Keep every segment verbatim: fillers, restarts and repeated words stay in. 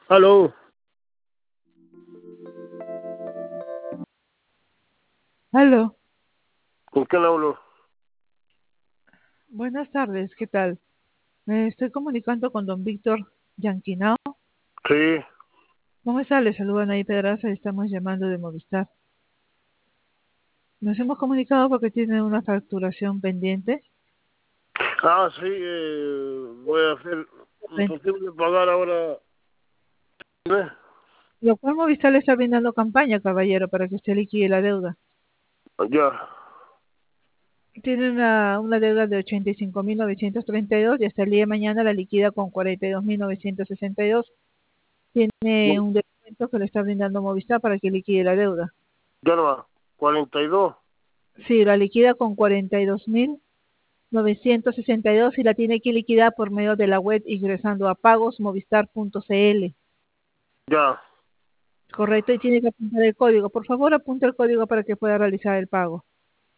Aló, Aló, ¿con quién hablo? buenas tardes, ¿qué tal? Me estoy comunicando con don Víctor Yanquinao. Sí. ¿Cómo está? Le saludan ahí Pedraza y estamos llamando de Movistar. Nos hemos comunicado porque tiene una facturación pendiente. Ah, sí, eh, voy a hacer imposible pagar ahora. ¿Eh? Lo cual Movistar le está brindando campaña, caballero, para que usted liquide la deuda. Ya, Tiene una, una deuda de ochenta y cinco mil novecientos treinta y dos y hasta el día de mañana la liquida con cuarenta y dos mil novecientos sesenta y dos. no, Tiene un descuento que le está brindando Movistar para que liquide la deuda. ya no va. cuarenta y dos. Sí, la liquida con cuarenta y dos mil novecientos sesenta y dos y la tiene que liquidar por medio de la web ingresando a pagosmovistar punto cl. Ya. Correcto, y tiene que apuntar el código. Por favor, apunte el código para que pueda realizar el pago.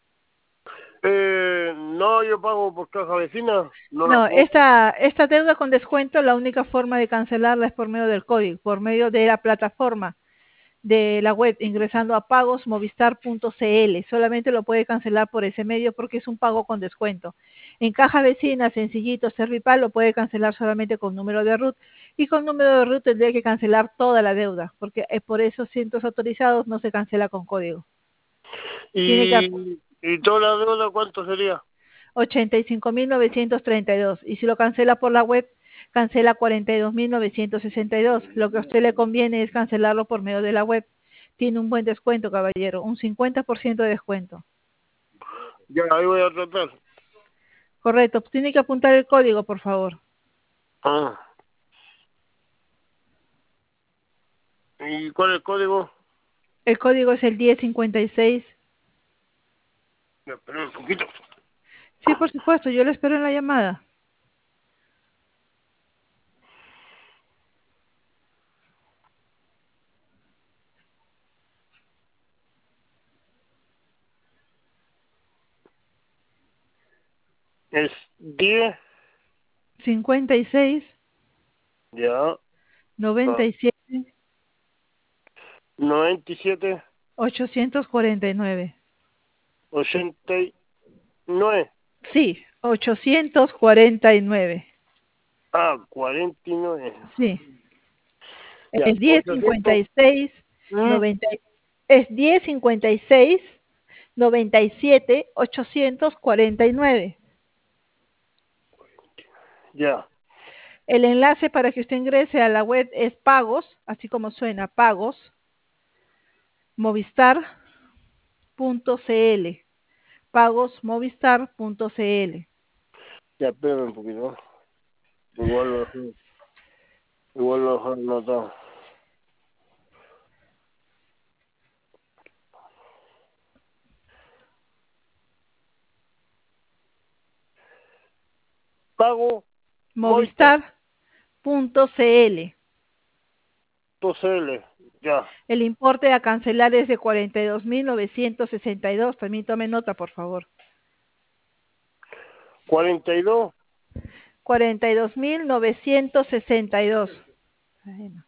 Eh, no, yo pago por caja vecina, no la No, puedo. esta, esta deuda con descuento, la única forma de cancelarla es por medio del código, por medio de la plataforma de la web ingresando a pagosmovistar punto cl. Solamente lo puede cancelar por ese medio porque es un pago con descuento. En caja vecina, sencillito, Servipal lo puede cancelar solamente con número de RUT y con número de RUT tendría que cancelar toda la deuda porque eh, por esos cientos autorizados no se cancela con código. Tiene que Y, y toda la deuda, ¿cuánto sería? ochenta y cinco mil novecientos treinta y dos y si lo cancela por la web cancela cuarenta y dos mil novecientos sesenta y dos. Lo que a usted le conviene es cancelarlo por medio de la web. Tiene un buen descuento, caballero, un cincuenta por ciento de descuento. Ya, ahí voy a tratar. Correcto, tiene que apuntar el código, por favor. Ah, ¿y cuál es el código? El código es el diez cincuenta y seis. Ya, espera un poquito. Sí, por supuesto, yo le espero en la llamada. Es diez. cincuenta y seis, Ya. noventa Ah, y siete, noventa y siete, ochocientos cuarenta y nueve. ochenta y nueve. Sí, ochocientos cuarenta y nueve. Ah, cuarenta y nueve. Sí, Ya, el diez cincuenta ochocientos. y seis, ¿Mm? noventa es diez cincuenta y seis, noventa y siete, ochocientos cuarenta y nueve. Ya. El enlace para que usted ingrese a la web es pagos, así como suena, pagos, movistar punto cl. pagosmovistar punto cl. Ya, espérame un poquito. Igual lo dejé, igual lo dejé anotado. Pago Movistar movistar punto cl. punto C L. Ya. El importe a cancelar es de cuarenta y dos mil novecientos sesenta y dos. También tome nota, por favor. cuarenta y dos. cuarenta y dos mil novecientos sesenta y dos. Bueno.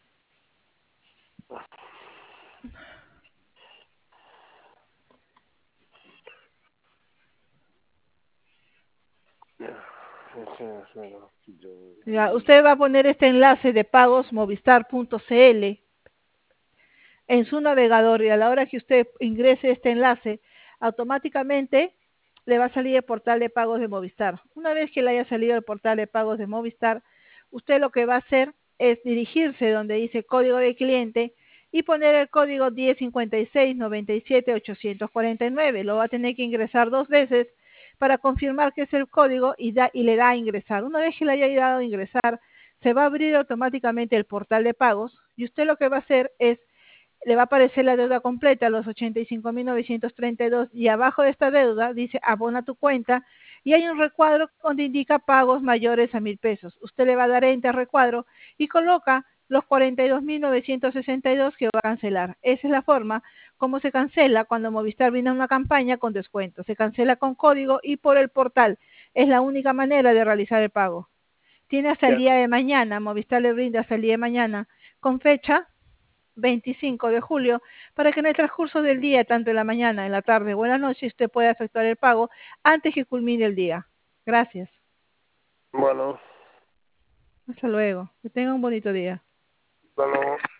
Ya. Ese es el- Ya, usted va a poner este enlace de pagos movistar punto cl en su navegador y a la hora que usted ingrese este enlace, automáticamente le va a salir el portal de pagos de Movistar. Una vez que le haya salido el portal de pagos de Movistar, usted lo que va a hacer es dirigirse donde dice código de cliente y poner el código diez cincuenta y seis, noventa y siete, ochocientos cuarenta y nueve. Lo va a tener que ingresar dos veces para confirmar que es el código y, da, y le da a ingresar. Una vez que le haya dado a ingresar, se va a abrir automáticamente el portal de pagos y usted lo que va a hacer es le va a aparecer la deuda completa, los ochenta y cinco mil novecientos treinta y dos, y abajo de esta deuda dice abona tu cuenta y hay un recuadro donde indica pagos mayores a mil pesos. Usted le va a dar enter al recuadro y coloca los cuarenta y dos mil novecientos sesenta y dos que va a cancelar. Esa es la forma como se cancela cuando Movistar viene a una campaña con descuento. Se cancela con código y por el portal. Es la única manera de realizar el pago. Tiene hasta el Ya, día de mañana, Movistar le brinda hasta el día de mañana, con fecha veinticinco de julio, para que en el transcurso del día, tanto en la mañana, en la tarde o en la noche, usted pueda efectuar el pago antes que culmine el día. Gracias. bueno, Hasta luego. Que tenga un bonito día. hasta luego.